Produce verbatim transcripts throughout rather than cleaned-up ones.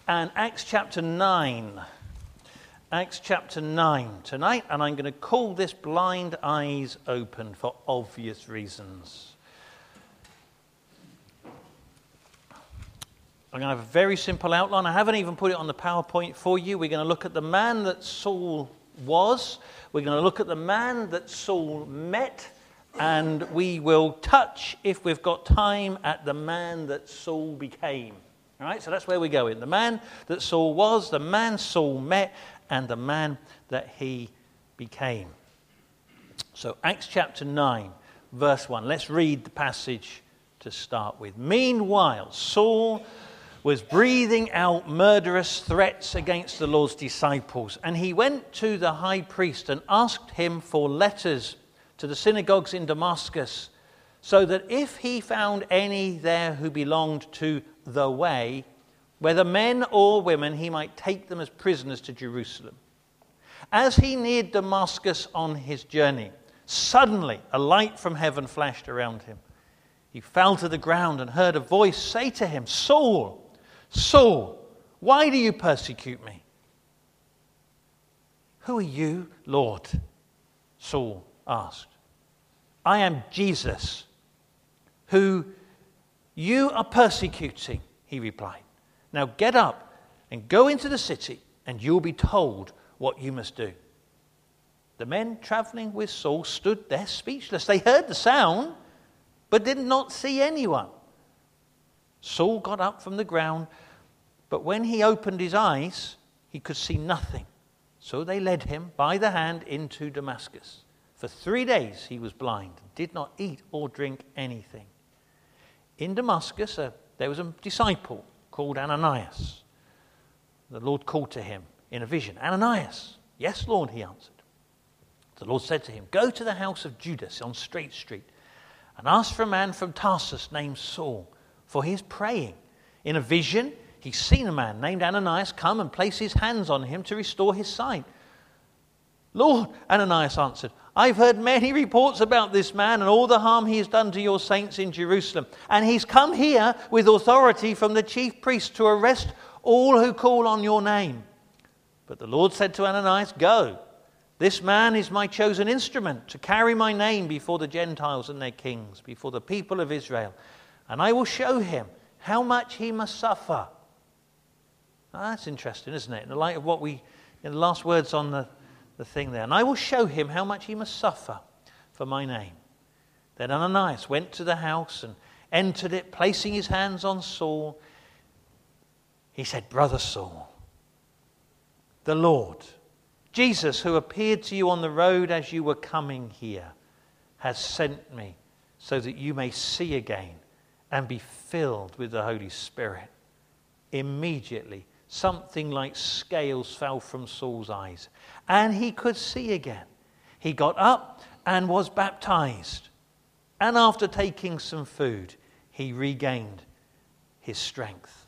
and Acts chapter nine. Acts chapter nine tonight, and I'm going to call this Blind Eyes Open for obvious reasons. I'm going to have a very simple outline. I haven't even put it on the PowerPoint for you. We're going to look at the man that Saul was. We're going to look at the man that Saul met. And we will touch, if we've got time, at the man that Saul became. All right, so that's where we're going. The man that Saul was, the man Saul met, and the man that he became. So Acts chapter nine, verse one. Let's read the passage to start with. Meanwhile, Saul was breathing out murderous threats against the Lord's disciples, and he went to the high priest and asked him for letters to the synagogues in Damascus, so that if he found any there who belonged to the way, whether men or women, he might take them as prisoners to Jerusalem. As he neared Damascus on his journey, suddenly a light from heaven flashed around him. He fell to the ground and heard a voice say to him, "Saul, Saul, why do you persecute me?" "Who are you, Lord?" Saul asked. "I am Jesus, who you are persecuting," he replied. "Now get up and go into the city, and you'll be told what you must do." The men traveling with Saul stood there speechless. They heard the sound, but did not see anyone. Saul got up from the ground, but when he opened his eyes, he could see nothing. So they led him by the hand into Damascus. For three days he was blind, did not eat or drink anything. In Damascus, uh, there was a disciple called Ananias. The Lord called to him in a vision, "Ananias." "Yes, Lord," he answered. The Lord said to him, "Go to the house of Judas on Straight Street and ask for a man from Tarsus named Saul, for he is praying. In a vision, he's seen a man named Ananias come and place his hands on him to restore his sight." "Lord," Ananias answered, "I've heard many reports about this man and all the harm he has done to your saints in Jerusalem. And he's come here with authority from the chief priest to arrest all who call on your name." But the Lord said to Ananias, "Go. This man is my chosen instrument to carry my name before the Gentiles and their kings, before the people of Israel. And I will show him how much he must suffer." Ah, that's interesting, isn't it? In the light of what we, in the last words on the the thing there. "And I will show him how much he must suffer for my name." Then Ananias went to the house and entered it, placing his hands on Saul. He said, "Brother Saul, the Lord, Jesus, who appeared to you on the road as you were coming here, has sent me so that you may see again and be filled with the Holy Spirit." Immediately, something like scales fell from Saul's eyes, and he could see again. He got up and was baptized. And after taking some food, he regained his strength.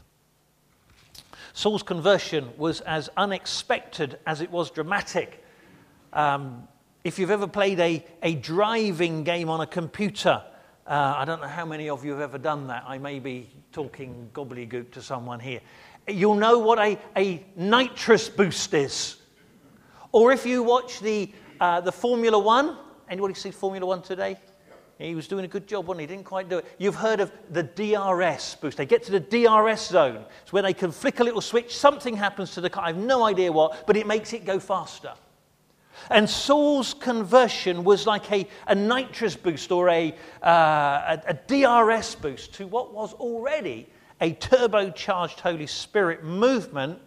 Saul's conversion was as unexpected as it was dramatic. Um, if you've ever played a, a driving game on a computer, uh, I don't know how many of you have ever done that. I may be talking gobbledygook to someone here. You'll know what a, a nitrous boost is. Or if you watch the uh, the Formula One, anybody see Formula One today? He was doing a good job, wasn't he? Didn't quite do it. You've heard of the D R S boost. They get to the D R S zone. It's where they can flick a little switch. Something happens to the car. I have no idea what, but it makes it go faster. And Saul's conversion was like a, a nitrous boost or a, uh, a, a D R S boost to what was already a turbocharged Holy Spirit movement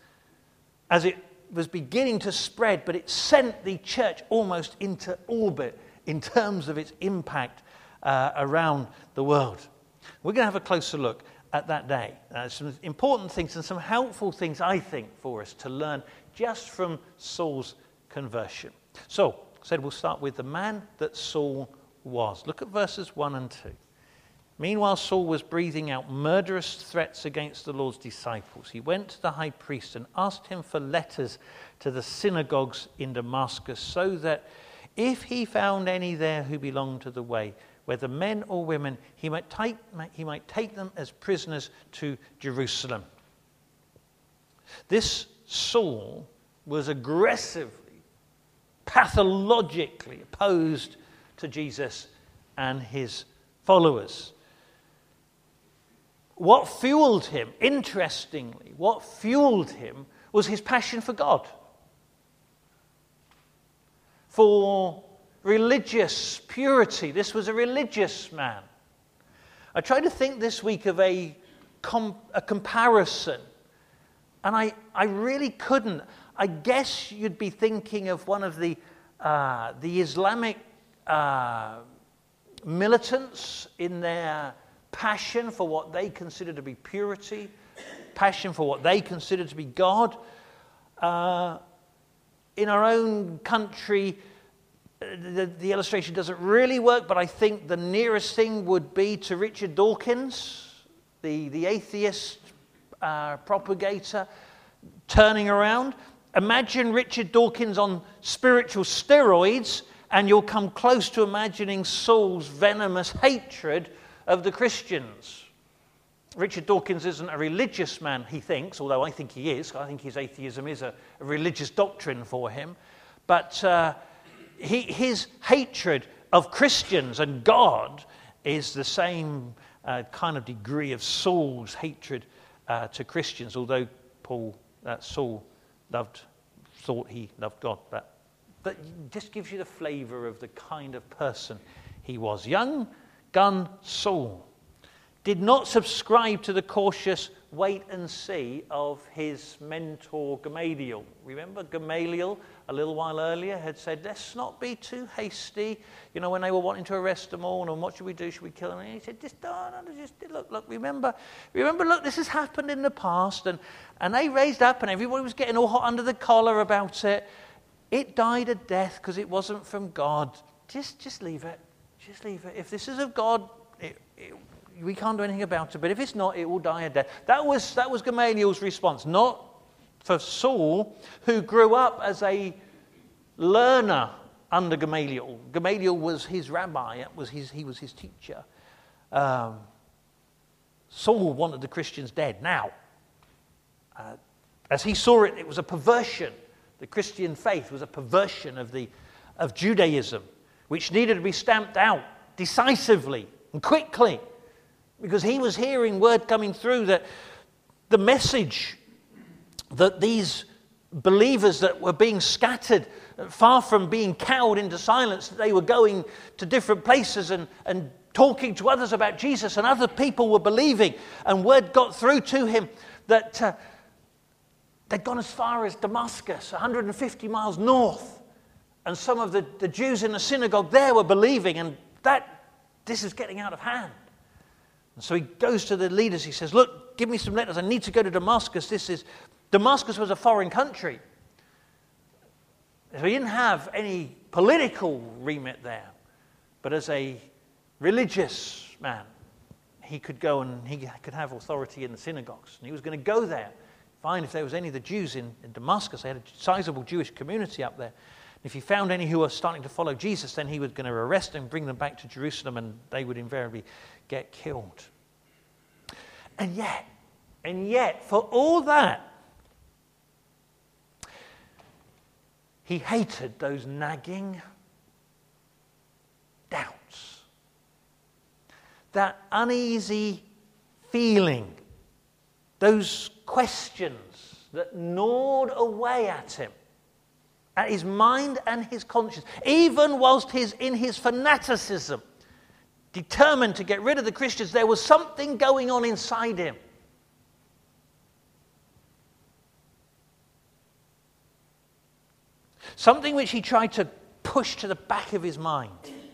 as it was beginning to spread, but it sent the church almost into orbit in terms of its impact uh, around the world. We're going to have a closer look at that day. Uh, some important things and some helpful things, I think, for us to learn just from Saul's conversion. So, I said we'll start with the man that Saul was. Look at verses one and two. Meanwhile, Saul was breathing out murderous threats against the Lord's disciples. He went to the high priest and asked him for letters to the synagogues in Damascus, so that if he found any there who belonged to the way, whether men or women, he might take, he might take them as prisoners to Jerusalem. This Saul was aggressively, pathologically opposed to Jesus and his followers. What fueled him, interestingly, what fueled him was his passion for God, for religious purity. This was a religious man. I tried to think this week of a, com- a comparison, and I, I really couldn't. I guess you'd be thinking of one of the, uh, the Islamic uh, militants in their passion for what they consider to be purity, passion for what they consider to be God. Uh, in our own country, the, the illustration doesn't really work, but I think the nearest thing would be to Richard Dawkins, the, the atheist uh, propagator, turning around. Imagine Richard Dawkins on spiritual steroids, and you'll come close to imagining Saul's venomous hatred of the Christians. Richard Dawkins isn't a religious man, he thinks, although I think he is. I think his atheism is a, a religious doctrine for him. But uh, he, his hatred of Christians and God is the same uh, kind of degree of Saul's hatred uh, to Christians, although Paul, uh, Saul loved, thought he loved God. But that just gives you the flavor of the kind of person he was. Young gun Saul did not subscribe to the cautious wait and see of his mentor Gamaliel. Remember Gamaliel a little while earlier had said, let's not be too hasty. You know, when they were wanting to arrest them all, and what should we do? Should we kill them? And he said, just don't, just look, look, remember, remember, look, this has happened in the past. And, and they raised up and everybody was getting all hot under the collar about it. It died a death because it wasn't from God. Just, just leave it. Just leave it. If this is of God, it, it, we can't do anything about it. But if it's not, it will die a death. That was, that was Gamaliel's response. Not for Saul, who grew up as a learner under Gamaliel. Gamaliel was his rabbi. It was his, he was his teacher. Um, Saul wanted the Christians dead. Now, uh, as he saw it, it was a perversion. The Christian faith was a perversion of, the, of Judaism, which needed to be stamped out decisively and quickly, because he was hearing word coming through that the message that these believers that were being scattered, far from being cowed into silence, that they were going to different places and, and talking to others about Jesus, and other people were believing, and word got through to him that uh, they'd gone as far as Damascus, one hundred fifty miles north. And some of the, the Jews in the synagogue there were believing, and that this is getting out of hand. And so he goes to the leaders. He says, look, give me some letters. I need to go to Damascus. This is Damascus was a foreign country. So he didn't have any political remit there. But as a religious man, he could go and he could have authority in the synagogues. And he was going to go there, find if there was any of the Jews in, in Damascus. They had a sizable Jewish community up there. If he found any who were starting to follow Jesus, then he was going to arrest them, bring them back to Jerusalem, and they would invariably get killed. And yet, and yet, for all that, he hated those nagging doubts, that uneasy feeling, those questions that gnawed away at him, at his mind and his conscience, even whilst he's in his fanaticism, determined to get rid of the Christians, there was something going on inside him. Something which he tried to push to the back of his mind.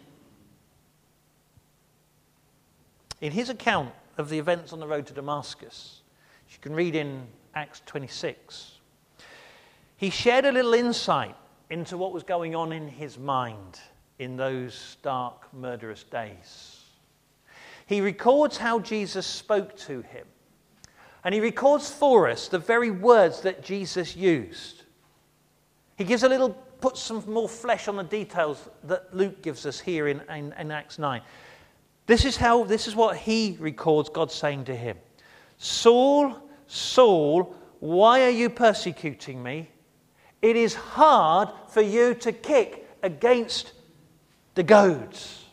In his account of the events on the road to Damascus, you can read in Acts twenty-six, he shared a little insight into what was going on in his mind in those dark, murderous days. He records how Jesus spoke to him. And he records for us the very words that Jesus used. He gives a little, puts some more flesh on the details that Luke gives us here in, in, in Acts nine. This is how, this is what he records God saying to him. Saul, Saul, why are you persecuting me? It is hard for you to kick against the goads.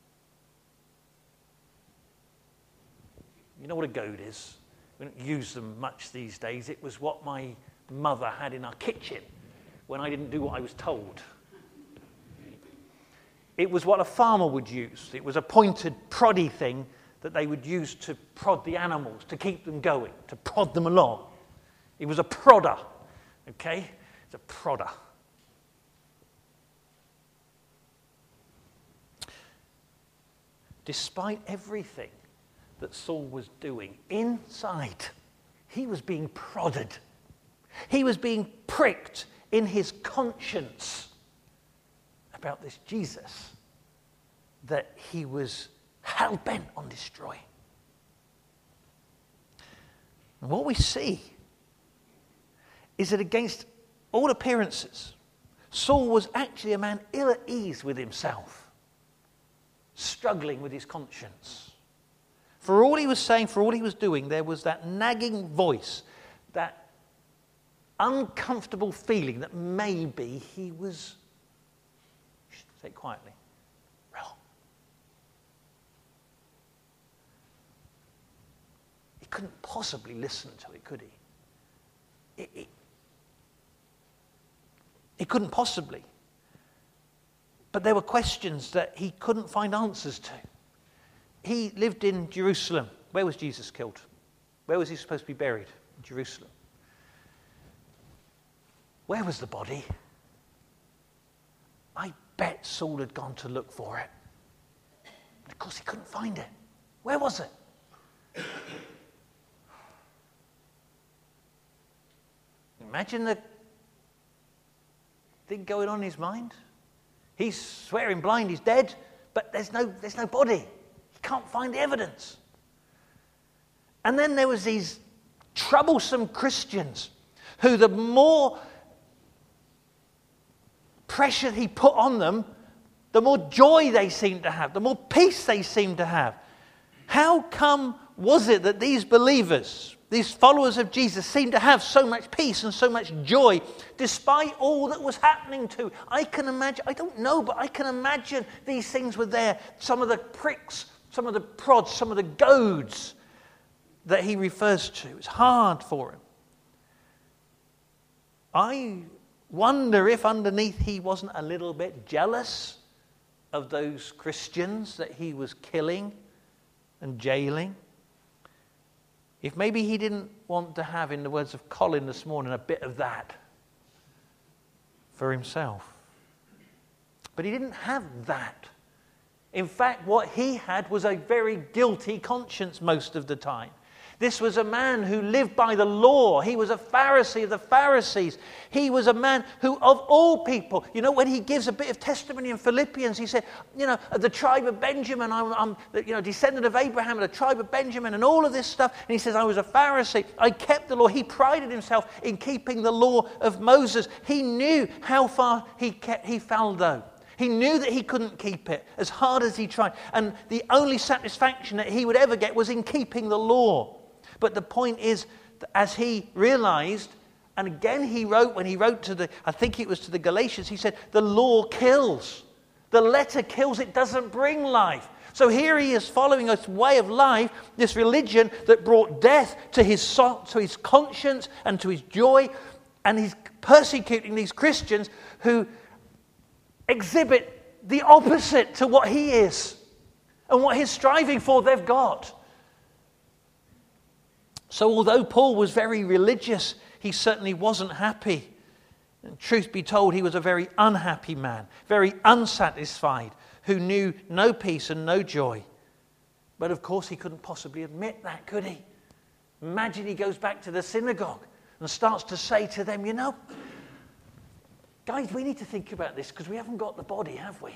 You know what a goad is? We don't use them much these days. It was what my mother had in our kitchen when I didn't do what I was told. It was what a farmer would use. It was a pointed, proddy thing that they would use to prod the animals, to keep them going, to prod them along. It was a prodder, okay? It's a prodder. Despite everything that Saul was doing, inside, he was being prodded. He was being pricked in his conscience about this Jesus that he was hell-bent on destroying. And what we see is that against all appearances, Saul was actually a man ill at ease with himself, struggling with his conscience. For all he was saying, for all he was doing, there was that nagging voice, that uncomfortable feeling that maybe he was, say it quietly, wrong. He couldn't possibly listen to it, could he? It, it, he couldn't possibly. But there were questions that he couldn't find answers to. He lived in Jerusalem. Where was Jesus killed? Where was he supposed to be buried? In Jerusalem. Where was the body? I bet Saul had gone to look for it. Of course, he couldn't find it. Where was it? Imagine the thing going on in his mind. He's swearing blind, he's dead, but there's no, there's no body. He can't find the evidence. And then there was these troublesome Christians who the more pressure he put on them, the more joy they seemed to have, the more peace they seemed to have. How come was it that these believers, these followers of Jesus, seemed to have so much peace and so much joy despite all that was happening to? I can imagine, I don't know, but I can imagine these things were there. Some of the pricks, some of the prods, some of the goads that he refers to. It's hard for him. I wonder if underneath he wasn't a little bit jealous of those Christians that he was killing and jailing. If maybe he didn't want to have, in the words of Colin this morning, a bit of that for himself. But he didn't have that. In fact, what he had was a very guilty conscience most of the time. This was a man who lived by the law. He was a Pharisee of the Pharisees. He was a man who, of all people, you know, when he gives a bit of testimony in Philippians, he said, you know, the tribe of Benjamin, I'm, I'm you know, descendant of Abraham, and the tribe of Benjamin, and all of this stuff. And he says, I was a Pharisee. I kept the law. He prided himself in keeping the law of Moses. He knew how far he kept, he fell, though. He knew that he couldn't keep it as hard as he tried. And the only satisfaction that he would ever get was in keeping the law. But the point is, that as he realized, and again he wrote, when he wrote to the, I think it was to the Galatians, he said, the law kills. The letter kills, it doesn't bring life. So here he is following a way of life, this religion that brought death to his, to his conscience and to his joy. And he's persecuting these Christians who exhibit the opposite to what he is and what he's striving for they've got. So although Paul was very religious, he certainly wasn't happy. And truth be told, he was a very unhappy man, very unsatisfied, who knew no peace and no joy. But of course he couldn't possibly admit that, could he? Imagine he goes back to the synagogue and starts to say to them, you know, guys, we need to think about this because we haven't got the body, have we?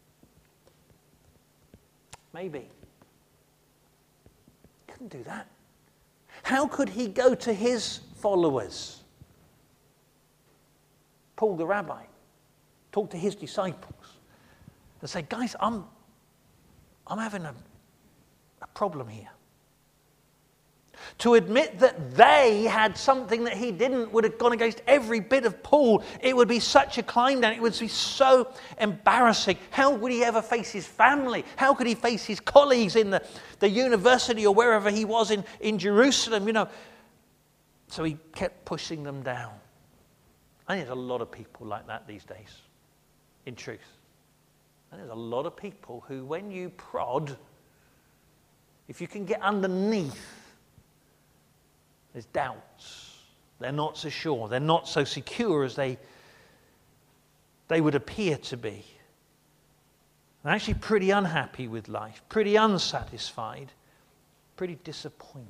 Maybe. Couldn't do that. How could he go to his followers, Paul the rabbi, talk to his disciples and say, guys, I'm, I'm having a, a problem here. To admit that they had something that he didn't would have gone against every bit of Paul. It would be such a climb down. It would be so embarrassing. How would he ever face his family? How could he face his colleagues in the, the university or wherever he was in, in Jerusalem? You know. So he kept pushing them down. I think there's a lot of people like that these days, in truth. And there's a lot of people who, when you prod, if you can get underneath, there's doubts. They're not so sure. They're not so secure as they, they would appear to be. They're actually pretty unhappy with life, pretty unsatisfied, pretty disappointed.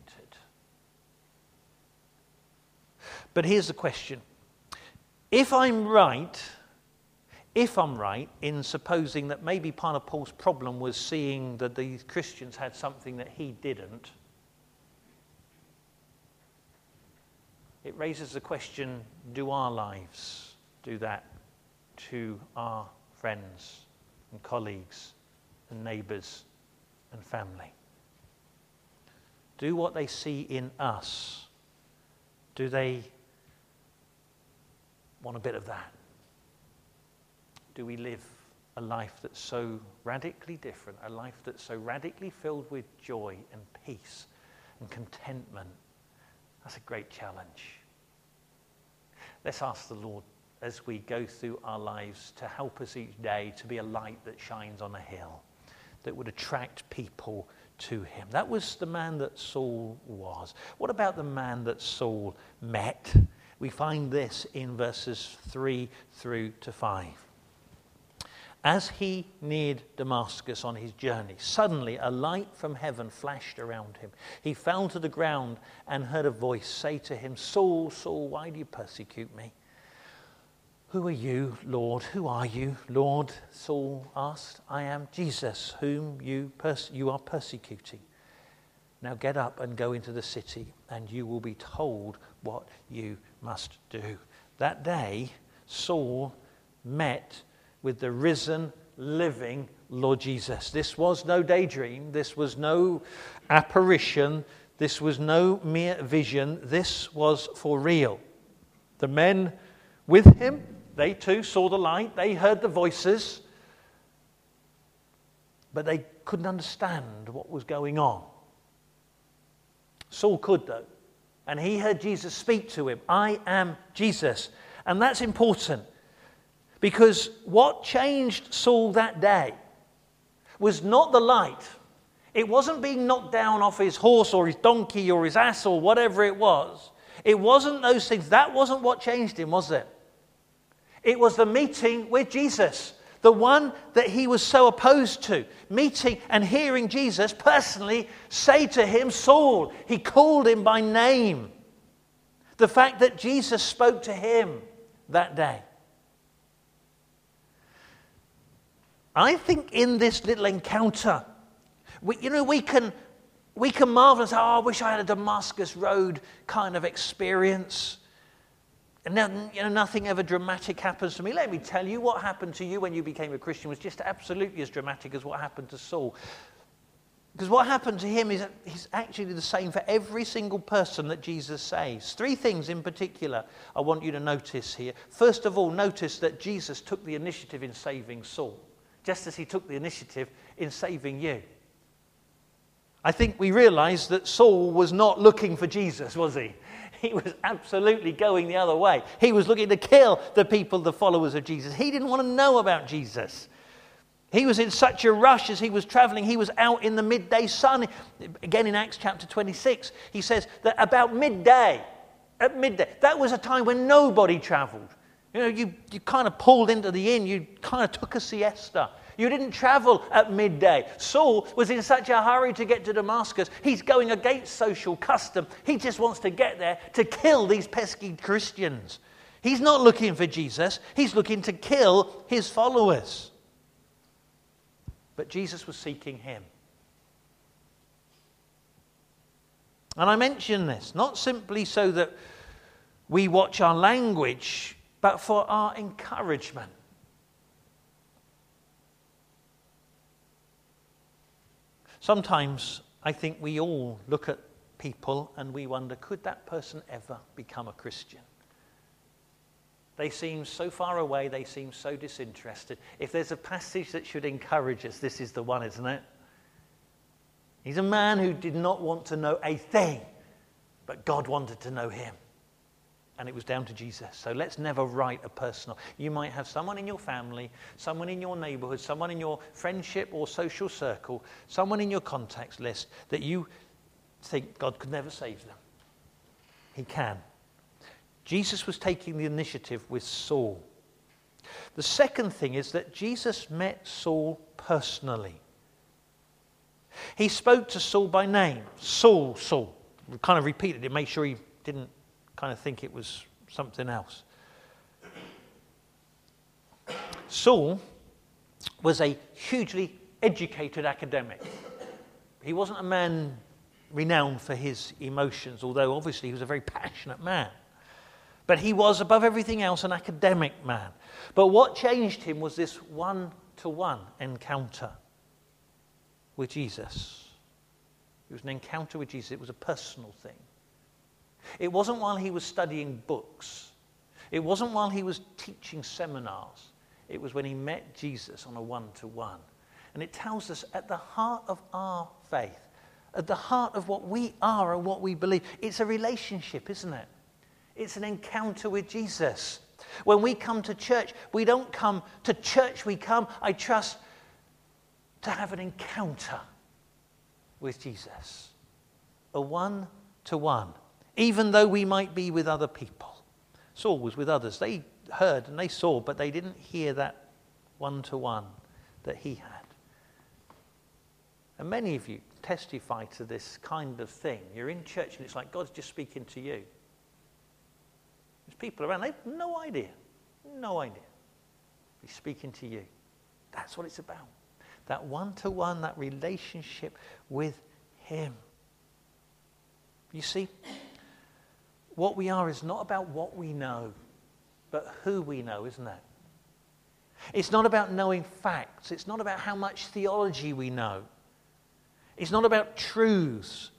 But here's the question. If I'm right, if I'm right in supposing that maybe part of Paul's problem was seeing that these Christians had something that he didn't, it raises the question, do our lives do that to our friends and colleagues and neighbours and family? Do what they see in us, do they want a bit of that? Do we live a life that's so radically different, a life that's so radically filled with joy and peace and contentment? That's a great challenge. Let's ask the Lord as we go through our lives to help us each day to be a light that shines on a hill, that would attract people to him. That was the man that Saul was. What about the man that Saul met? We find this in verses three through to five. As he neared Damascus on his journey, suddenly a light from heaven flashed around him. He fell to the ground and heard a voice say to him, Saul, Saul, why do you persecute me? Who are you, Lord? Who are you, Lord? Saul asked. I am Jesus, whom you, pers- you are persecuting. Now get up and go into the city, and you will be told what you must do. That day, Saul met with the risen, living Lord Jesus. This was no daydream. This was no apparition. This was no mere vision. This was for real. The men with him, they too saw the light. They heard the voices. But they couldn't understand what was going on. Saul could, though. And he heard Jesus speak to him. I am Jesus. And that's important. Because what changed Saul that day was not the light. It wasn't being knocked down off his horse or his donkey or his ass or whatever it was. It wasn't those things. That wasn't what changed him, was it? It was the meeting with Jesus, the one that he was so opposed to. Meeting and hearing Jesus personally say to him, Saul. He called him by name. The fact that Jesus spoke to him that day. I think in this little encounter, we, you know, we can, we can marvel and say, oh, I wish I had a Damascus Road kind of experience. And then, you know, nothing ever dramatic happens to me. Let me tell you, what happened to you when you became a Christian was just absolutely as dramatic as what happened to Saul. Because what happened to him is he's actually the same for every single person that Jesus saves. Three things in particular I want you to notice here. First of all, notice that Jesus took the initiative in saving Saul, just as he took the initiative in saving you. I think we realize that Saul was not looking for Jesus, was he? He was absolutely going the other way. He was looking to kill the people, the followers of Jesus. He didn't want to know about Jesus. He was in such a rush as he was traveling. He was out in the midday sun. Again in Acts chapter twenty-six, he says that about midday, at midday, that was a time when nobody traveled. You know, you, you kind of pulled into the inn. You kind of took a siesta. You didn't travel at midday. Saul was in such a hurry to get to Damascus. He's going against social custom. He just wants to get there to kill these pesky Christians. He's not looking for Jesus. He's looking to kill his followers. But Jesus was seeking him. And I mention this not simply so that we watch our language, but for our encouragement. Sometimes I think we all look at people and we wonder, could that person ever become a Christian? They seem so far away, they seem so disinterested. If there's a passage that should encourage us, this is the one, isn't it? He's a man who did not want to know a thing, but God wanted to know him. And it was down to Jesus. So let's never write a personal. You might have someone in your family, someone in your neighborhood, someone in your friendship or social circle, someone in your contacts list that you think God could never save them. He can. Jesus was taking the initiative with Saul. The second thing is that Jesus met Saul personally. He spoke to Saul by name. Saul, Saul. We kind of repeated it, made sure he didn't kind of think it was something else. Saul was a hugely educated academic. He wasn't a man renowned for his emotions, although obviously he was a very passionate man. But he was, above everything else, an academic man. But what changed him was this one-to-one encounter with Jesus. It was an encounter with Jesus. It was a personal thing. It wasn't while he was studying books. It wasn't while he was teaching seminars. It was when he met Jesus on a one-to-one. And it tells us at the heart of our faith, at the heart of what we are and what we believe, it's a relationship, isn't it? It's an encounter with Jesus. When we come to church, we don't come to church, we come, I trust, to have an encounter with Jesus. A one-to-one. Even though we might be with other people. Saul was with others. They heard and they saw, but they didn't hear that one-to-one that he had. And many of you testify to this kind of thing. You're in church and it's like God's just speaking to you. There's people around, they have no idea. No idea. He's speaking to you. That's what it's about. That one-to-one, that relationship with him. You see, what we are is not about what we know, but who we know, isn't it? It's not about knowing facts. It's not about how much theology we know. It's not about truths.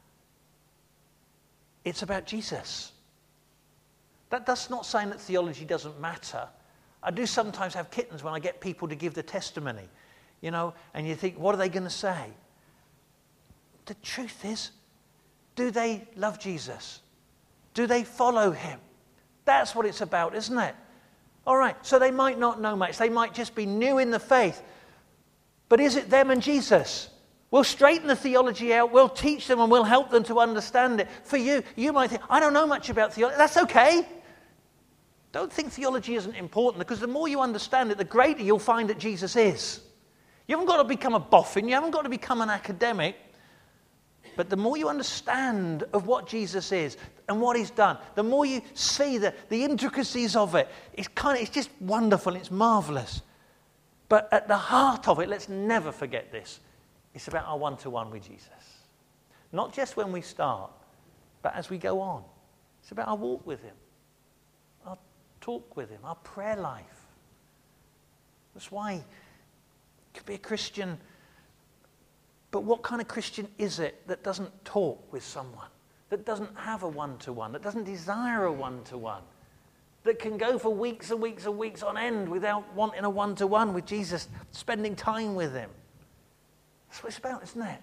It's about Jesus. That, that's not saying that theology doesn't matter. I do sometimes have kittens when I get people to give the testimony, you know, and you think, what are they going to say? The truth is, do they love Jesus? Do they follow him? That's what it's about, isn't it? All right, so they might not know much. They might just be new in the faith. But is it them and Jesus? We'll straighten the theology out. We'll teach them and we'll help them to understand it. For you, you might think, I don't know much about theology. That's okay. Don't think theology isn't important, because the more you understand it, the greater you'll find that Jesus is. You haven't got to become a boffin. You haven't got to become an academic. But the more you understand of what Jesus is and what he's done, the more you see the, the intricacies of it. It's kind of, it's just wonderful. It's marvelous. But at the heart of it, let's never forget this. It's about our one-to-one with Jesus. Not just when we start, but as we go on. It's about our walk with him, our talk with him, our prayer life. That's why you could be a Christian. But what kind of Christian is it that doesn't talk with someone, that doesn't have a one-to-one, that doesn't desire a one-to-one, that can go for weeks and weeks and weeks on end without wanting a one-to-one with Jesus, spending time with him? That's what it's about, isn't it?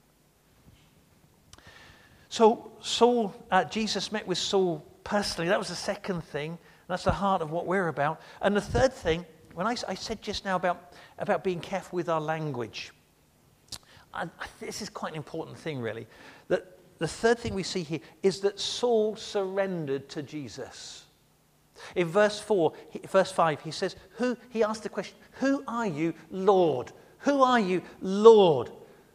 So Saul, uh, Jesus met with Saul personally. That was the second thing. That's the heart of what we're about. And the third thing, when I, I said just now about, about being careful with our language, and this is quite an important thing, really. That the third thing we see here is that Saul surrendered to Jesus. In verse four, verse five, he says, "Who?" He asked the question, "Who are you, Lord? Who are you, Lord?"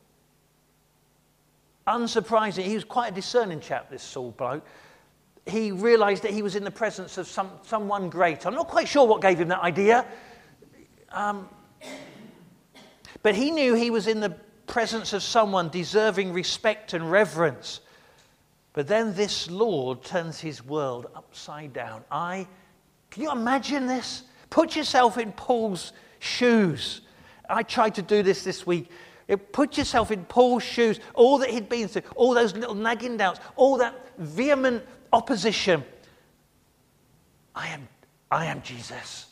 Unsurprising, he was quite a discerning chap, this Saul bloke. He realised that he was in the presence of some someone great. I'm not quite sure what gave him that idea, um, but he knew he was in the presence of someone deserving respect and reverence. But then this Lord turns his world upside down. I, can you imagine this? Put yourself in Paul's shoes. I tried to do this this week. It, put yourself in Paul's shoes, all that he'd been through, all those little nagging doubts, all that vehement opposition. I am, I am Jesus.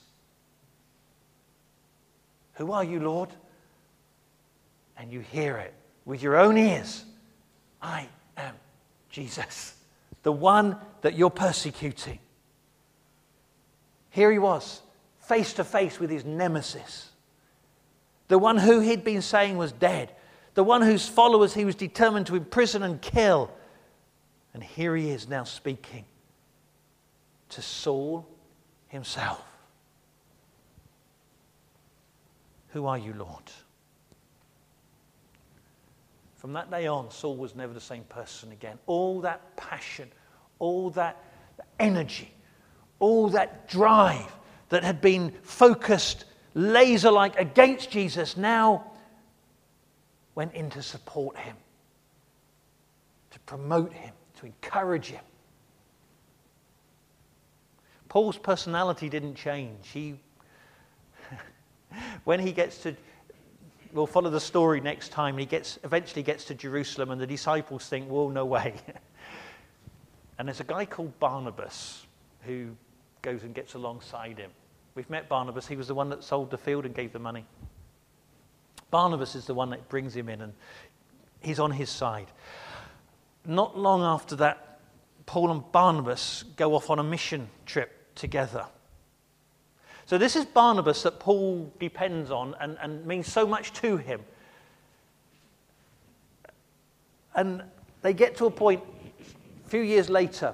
Who are you, Lord? And you hear it with your own ears. I am Jesus, the one that you're persecuting. Here he was, face to face with his nemesis. The one who he'd been saying was dead. The one whose followers he was determined to imprison and kill. And here he is now speaking to Saul himself. Who are you, Lord? From that day on, Saul was never the same person again. All that passion, all that energy, all that drive that had been focused laser-like against Jesus now went in to support him, to promote him, to encourage him. Paul's personality didn't change. He, when he gets to, we'll follow the story next time, he gets eventually gets to Jerusalem and the disciples think, well, no way. And there's a guy called Barnabas who goes and gets alongside him. We've met Barnabas. He was the one that sold the field and gave the money. Barnabas is the one that brings him in and he's on his side. Not long after that, Paul and Barnabas go off on a mission trip together. So this is Barnabas that Paul depends on and, and means so much to him. And they get to a point a few years later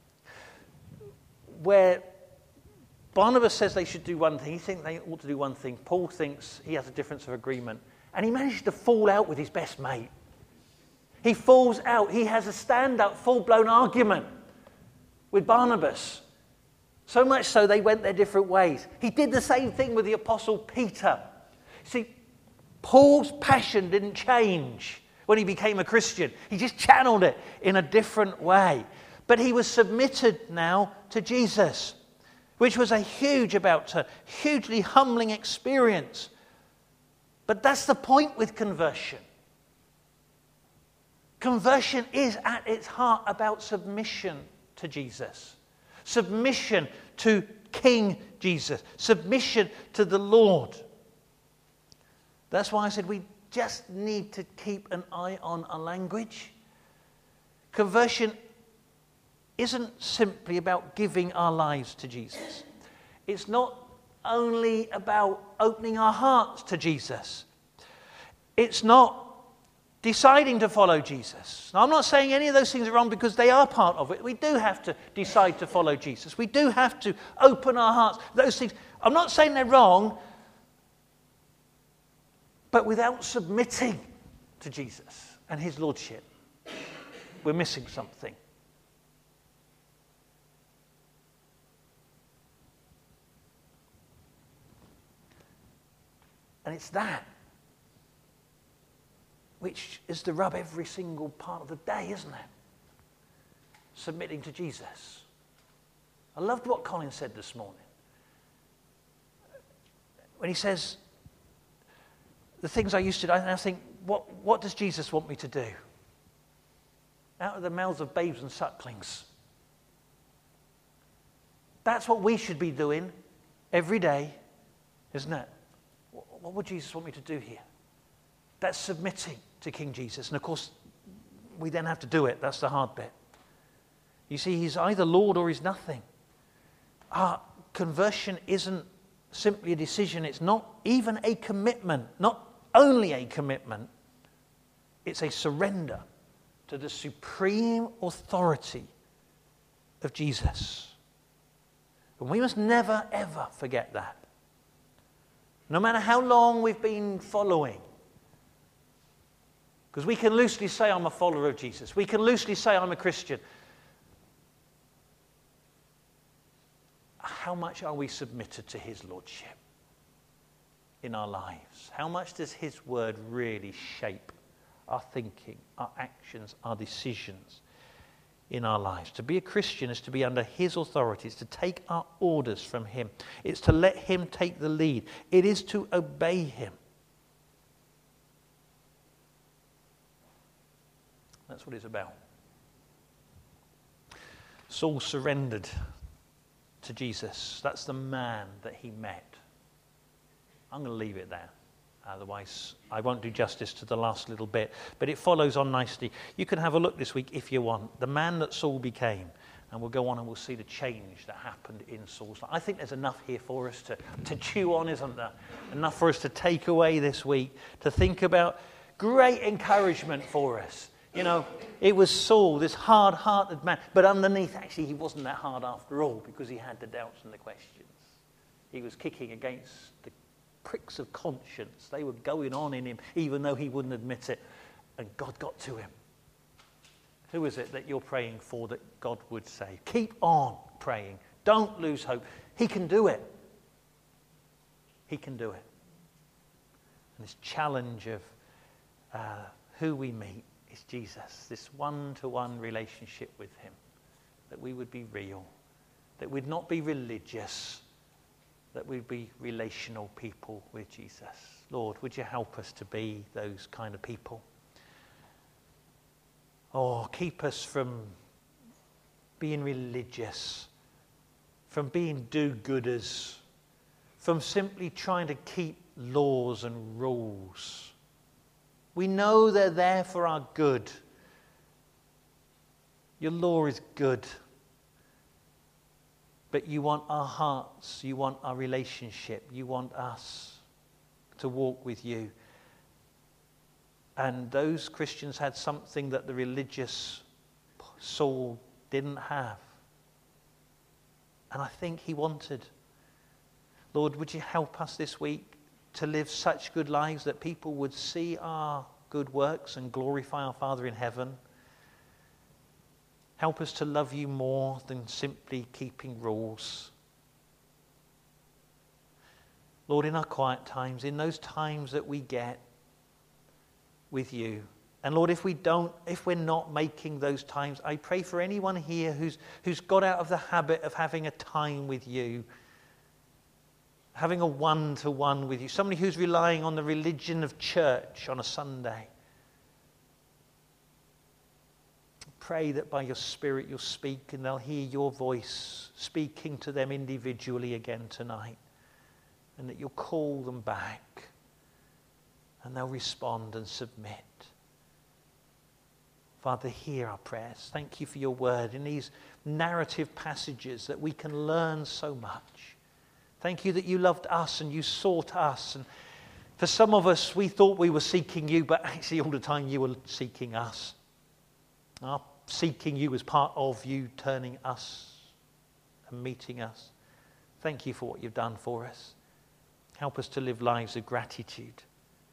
where Barnabas says they should do one thing. He thinks they ought to do one thing. Paul thinks he has a difference of agreement. And he manages to fall out with his best mate. He falls out. He has a stand-up, full-blown argument with Barnabas. So much so they went their different ways. He did the same thing with the Apostle Peter. See, Paul's passion didn't change when he became a Christian. He just channeled it in a different way. But he was submitted now to Jesus, which was a huge, about a hugely humbling experience. But that's the point with conversion. Conversion is at its heart about submission to Jesus. Submission to King Jesus. Submission to the Lord. That's why I said we just need to keep an eye on our language. Conversion isn't simply about giving our lives to Jesus. It's not only about opening our hearts to Jesus. It's not deciding to follow Jesus. Now, I'm not saying any of those things are wrong because they are part of it. We do have to decide to follow Jesus. We do have to open our hearts. Those things, I'm not saying they're wrong, but without submitting to Jesus and his lordship, we're missing something. And it's that which is to rub every single part of the day, isn't it? Submitting to Jesus. I loved what Colin said this morning. When he says, the things I used to do, I think, what, what does Jesus want me to do? Out of the mouths of babes and sucklings. That's what we should be doing every day, isn't it? What would Jesus want me to do here? That's submitting to King Jesus. And of course, we then have to do it. That's the hard bit. You see, he's either Lord or he's nothing. Our conversion isn't simply a decision. It's not even a commitment. Not only a commitment. It's a surrender to the supreme authority of Jesus. And we must never, ever forget that. No matter how long we've been following. Because we can loosely say I'm a follower of Jesus. We can loosely say I'm a Christian. How much are we submitted to his lordship in our lives? How much does his word really shape our thinking, our actions, our decisions in our lives? To be a Christian is to be under his authority. It's to take our orders from him. It's to let him take the lead. It is to obey him. That's what it's about. Saul surrendered to Jesus. That's the man that he met. I'm going to leave it there. Otherwise, I won't do justice to the last little bit. But it follows on nicely. You can have a look this week if you want. The man that Saul became. And we'll go on and we'll see the change that happened in Saul's life. I think there's enough here for us to, to chew on, isn't there? Enough for us to take away this week. To think about great encouragement for us. You know, it was Saul, this hard-hearted man. But underneath, actually, he wasn't that hard after all. Because he had the doubts and the questions. He was kicking against the pricks of conscience. They were going on in him, even though he wouldn't admit it. And God got to him. Who is it that you're praying for that God would say? Keep on praying. Don't lose hope. He can do it. He can do it. And this challenge of uh, who we meet is Jesus. This one-to-one relationship with him. That we would be real. That we'd not be religious. That we'd be relational people with Jesus. Lord, would you help us to be those kind of people? Oh, keep us from being religious, from being do-gooders, from simply trying to keep laws and rules. We know they're there for our good. Your law is good. But you want our hearts, you want our relationship, you want us to walk with you. And those Christians had something that the religious Saul didn't have. And I think he wanted. Lord, would you help us this week to live such good lives that people would see our good works and glorify our Father in heaven? Help us to love you more than simply keeping rules. Lord, in our quiet times, in those times that we get with you. And Lord, if we don't, if we're not making those times, I pray for anyone here who's who's got out of the habit of having a time with you, having a one-to-one with you, somebody who's relying on the religion of church on a Sunday. Pray that by your Spirit you'll speak and they'll hear your voice speaking to them individually again tonight, and that you'll call them back. And they'll respond and submit. Father, hear our prayers. Thank you for your word in these narrative passages that we can learn so much. Thank you that you loved us and you sought us. And for some of us, we thought we were seeking you, but actually all the time you were seeking us. Our seeking you was part of you turning us and meeting us. Thank you for what you've done for us. Help us to live lives of gratitude.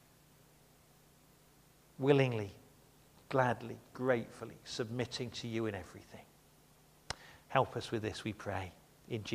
Willingly, gladly, gratefully, submitting to you in everything. Help us with this, we pray. In Jesus'